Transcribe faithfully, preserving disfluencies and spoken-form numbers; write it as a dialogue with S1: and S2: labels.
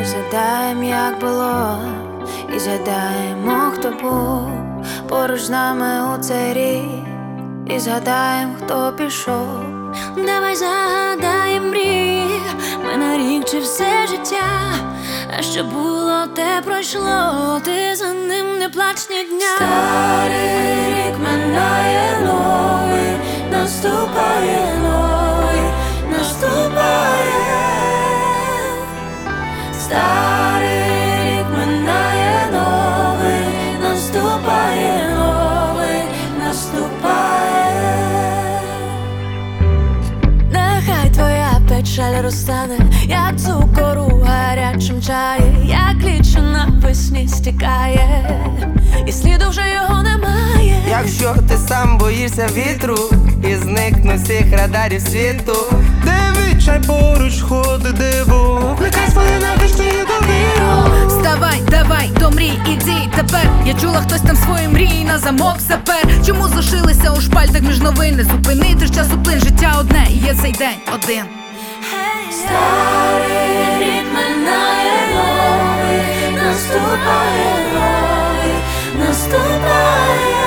S1: згадаєм, як було, і згадаємо, хто був поруч з нами у цей рік, і згадаєм, хто пішов.
S2: Давай загадаєм мрій, ми на рік чи все життя. А що було, те пройшло, ти за ним не плач ні дня.
S1: Старий рік минає, новий наступає, новий наступає. Старий рік минає, новий наступає, новий наступає.
S2: Нехай твоя печаль розтане, як цукор у гарячому чаї, як лічо навесні стікає, і сліду вже його немає.
S3: Якщо ти сам боїшся вітру і зникну всіх радарів світу, де відчай поруч ходить диво, вкликай свою навичну довіру.
S4: Вставай, давай, до мрій, іди тепер. Я чула, хтось там свої мрії на замок запер. Чому залишилися у шпальтах між новини? Зупинити ж часу плин, життя одне, і є цей день один.
S1: Старий рік минає, новий наступає, новий наступає.